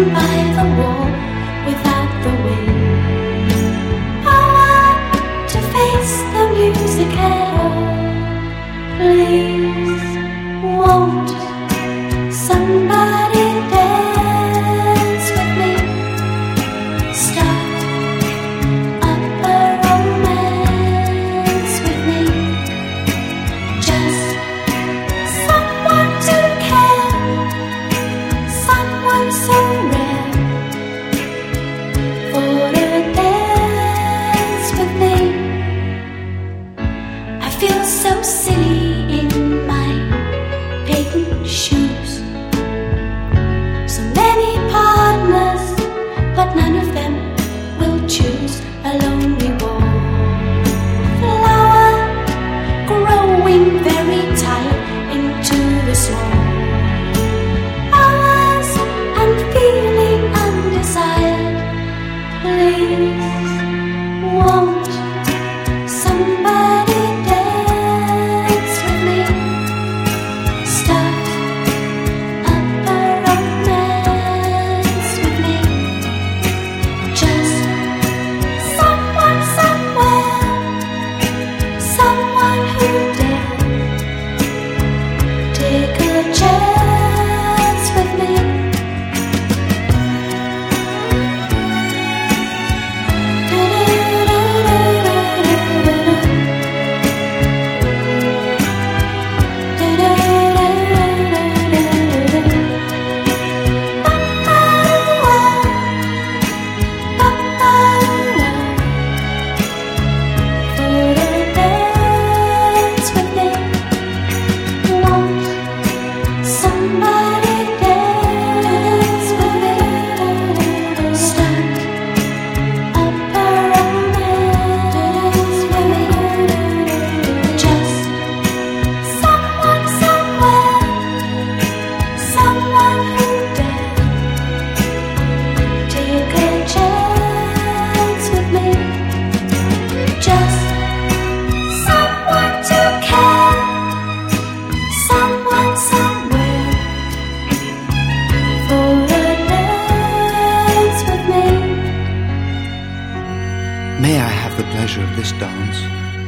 by the wall without the wind. I want to face the music at all. Please, won't somebody dance with me? Start up a romance with me. Just someone to care, someone so rare for a dance with me. I feel so silly in my patent shoes. So many partners, but none of them will choose a lonely wallflower growing very tired into the swamp. Hours and feeling undesired. Please, won't somebody dance with me? Start up a romance with me. Just someone somewhere, someone who dare take a chance with me. Somebody dance with me. Start up a romance with me. Just someone somewhere, someone who dare take a chance with me. Just someone to care, someone somewhere for a dance with me. May I have the pleasure of this dance?